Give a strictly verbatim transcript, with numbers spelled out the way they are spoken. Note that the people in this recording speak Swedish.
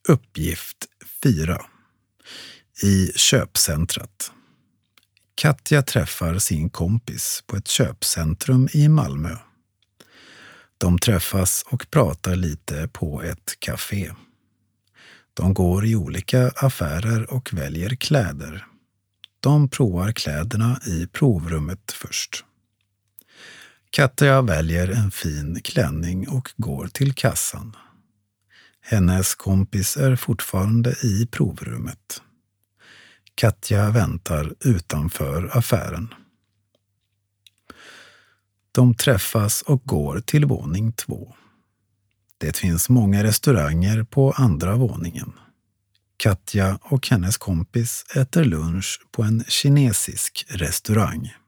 Uppgift fyra. I köpcentrat. Katja träffar sin kompis på ett köpcentrum i Malmö. De träffas och pratar lite på ett café. De går i olika affärer och väljer kläder. De provar kläderna i provrummet först. Katja väljer en fin klänning och går till kassan. Hennes kompis är fortfarande i provrummet. Katja väntar utanför affären. De träffas och går till våning två. Det finns många restauranger på andra våningen. Katja och hennes kompis äter lunch på en kinesisk restaurang.